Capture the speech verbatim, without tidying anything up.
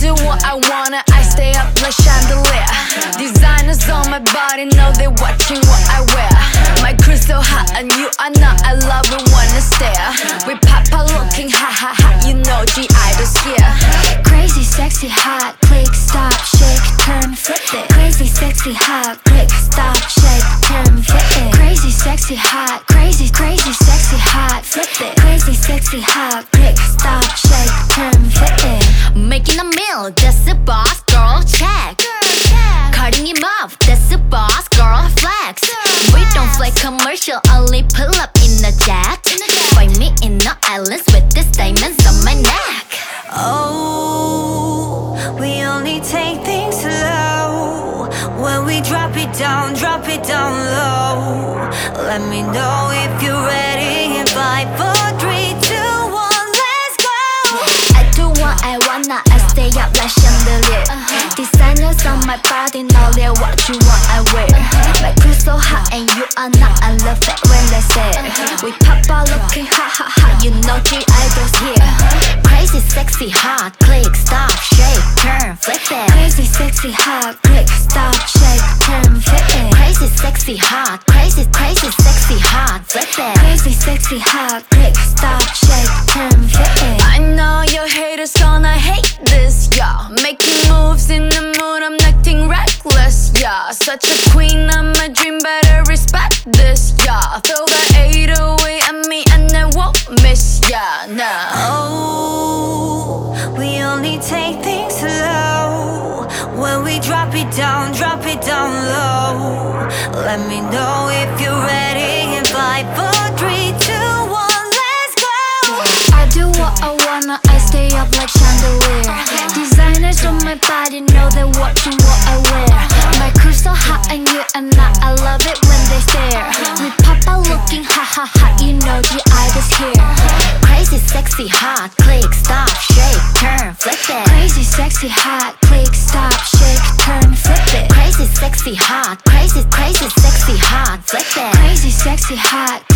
do what I wanna, I stay up like chandelier. Designers on my body know they're watching what I wear. My crew's so hot and you are not, I love it when I stare. We pop out looking hot, hot, hot, you know G Idol's here. Crazy, sexy, hot, click, stop, shake, turn, flip it. Crazy, sexy, hot, click, stop, shake, turn, flip it. Crazy, sexy, hot, crazy, crazy, sexy, hot, flip it. Crazy, sexy, hot, click, stop, shake, turn, flip it. Making a meal, that's a boss, girl, check. Cutting him off, that's a boss, girl, flex. We don't fly commercial, only pull up in a jet. Find me in the islands with these diamonds on my neck. Oh, we only take things slow. When we drop it down, drop it down low. Let me know if you're ready in five, four, three, two, one, let's go. I do what I wanna, I stay up like chandelier. Designers on my body know they're watching what I wear. My crew's so hot and you are not, I love it when they say it. We pop out looking hot, hot, hot, you know G Idol's here. Crazy, sexy, hot, click, stop, shake, turn, flip it. Crazy, sexy, hot, click, stop, shake, turn, flip it. Crazy, sexy, hot, crazy, crazy, sexy, hot, flip it. Crazy, sexy, hot, click, stop, shake, turn, flip it. I know your haters gonna hate this, yeah. Making moves in the mood, I'm acting reckless, yeah. Such a queen, I'm a dream, better respect this, yeah. Throw the eight away at me and I won't miss, yeah, nah. Oh, we only take things slow. When we drop it down, drop it down low. Let me know if you're ready in five, four, three, two, one, let's go. I do what I wanna, I stay up like chandelier. Designers on my body know they're watching what I wear. My crew's so hot and you are not, I love it when they stare. We pop out looking hot, hot, hot, you know G Idol's here. Crazy, sexy, hot, click, stop, shake, turn, flip it. Crazy, sexy, hot, click, stop, shake, turn, flip it. Crazy, sexy, hot, crazy, crazy, sexy, hot, flip it. Crazy, sexy, hot,